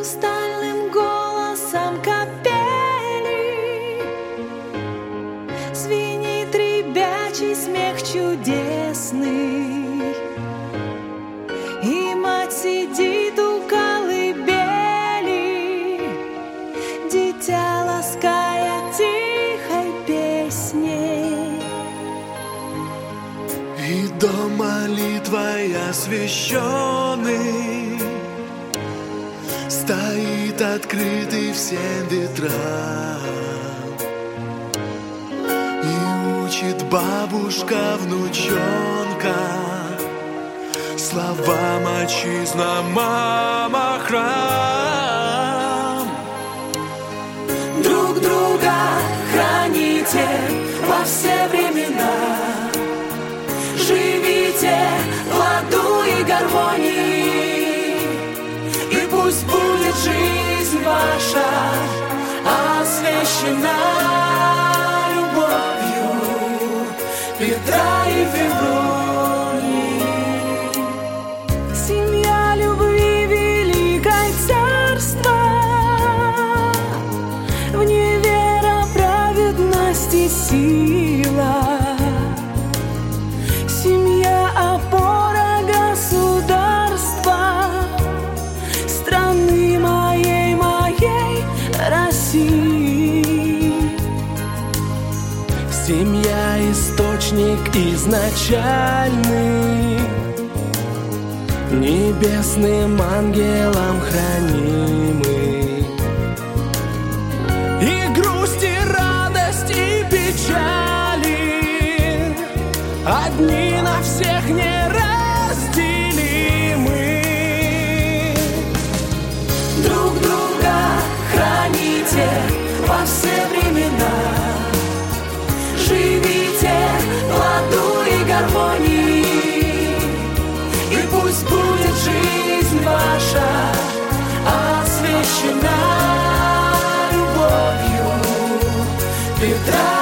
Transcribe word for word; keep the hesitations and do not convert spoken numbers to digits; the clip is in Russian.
хрустальным голосом капели звенит ребячий смех чудесный, и мать сидит у колыбели, дитя лаская тихой песней. И дом молитвой освященный стоит открытый всем ветрам, и учит бабушка внучонка словам: отчизна, мама, храм. Друг друга храните во все времена, живите в ладу и гармонии, и пусть будет жизнь ваша освящена любовью Петра и Февронии. Семья любви великой царства, в ней вера, праведность и сила. Семья — опора государства, страны моей, моей России. Семья — источник изначальный, небесным ангелом хранимый. И грусть, и радость, и печали одни на всех неразделимы. Друг друга храните во все времена, живите в ладу и гармонии, и пусть будет жизнь ваша освящена любовью Петра